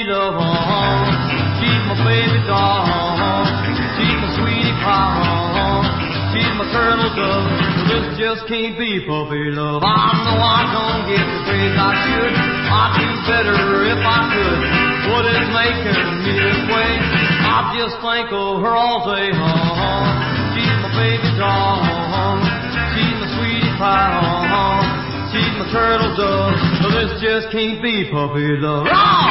love. She's my baby doll. She's my sweetie pie. She's my turtle dove. This just can't be puppy love. I know I don't get the praise I should. I'd do better if I could. What is making me this way? I just think of her all day. She's my baby doll. She's my sweetie pie. She's my turtle dove. This just can't be puppy love.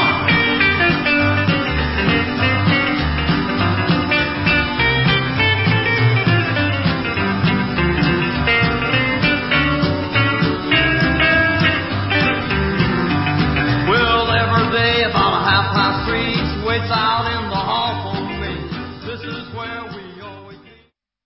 Well, every day about 3:30, she waits out in the hall for me. This is where we always meet.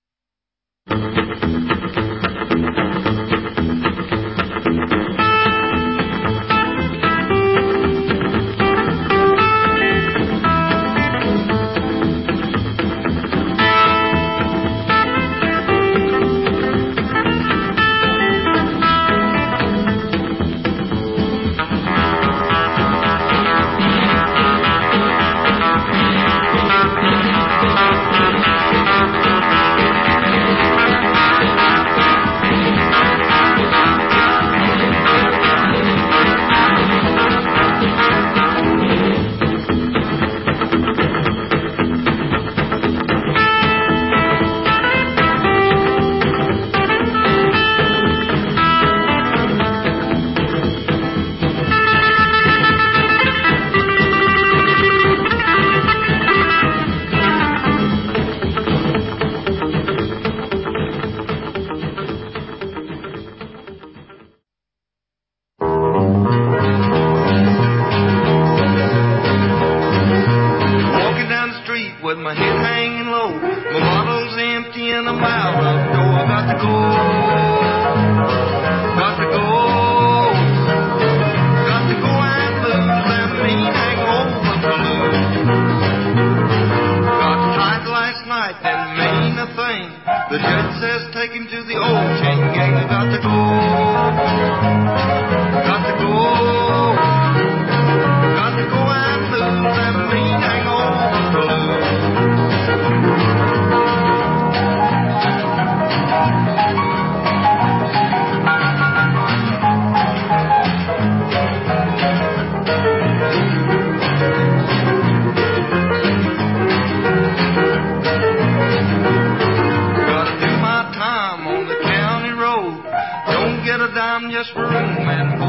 With my head hanging low, my bottle's empty and I'm out of dough. I got to go, got to go, got to go and lose that mean hangover blues. Got tied last night, didn't mean a thing. The judge says take him to the old chain gang. I got to go, got to go, got to go and lose that mean hangover blues. Just for room and